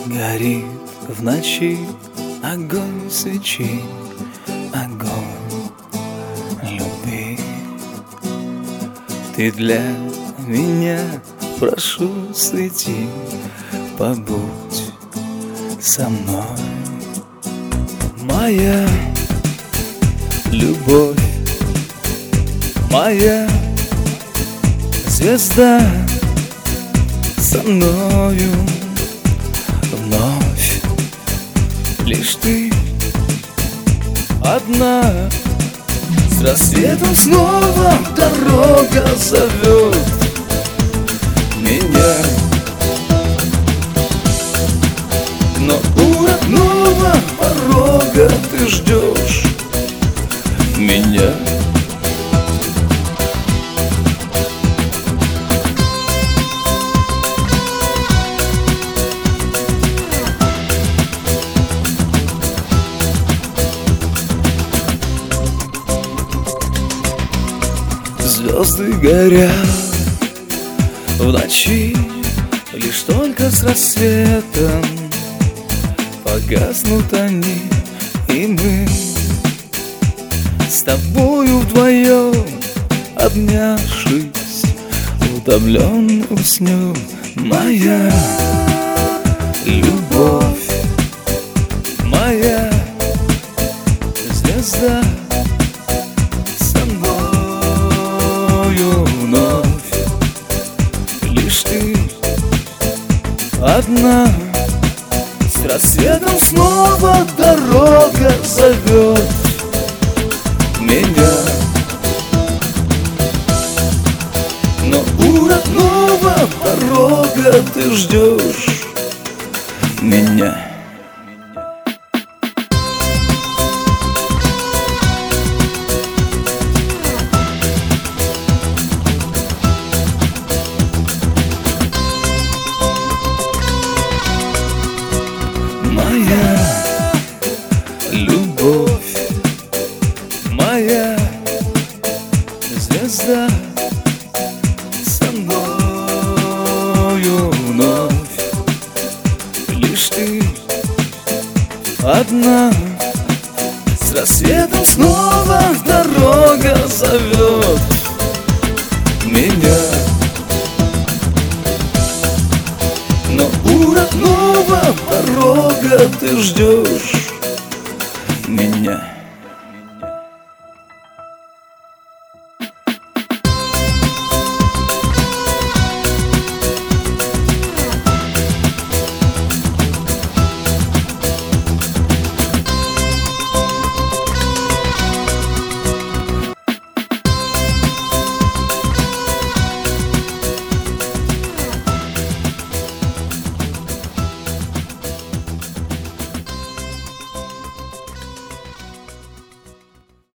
Горит в ночи огонь свечи, огонь любви. Ты для меня, прошу, свети, побудь со мной. Моя любовь, моя звезда, со мною вновь лишь ты одна. С рассветом снова дорога зовет меня, но у родного порога ты ждешь меня. Звезды горят в ночи, лишь только с рассветом погаснут они, и мы с тобою вдвоем, обнявшись, утомленно уснем. Моя любовь, моя звезда, вновь лишь ты одна. С рассветом снова дорога зовет меня, но у родного порога ты ждешь меня. Моя любовь, моя звезда, со мною вновь лишь ты одна. С рассветом снова дорога зовет меня, но у родного порога ты ждешь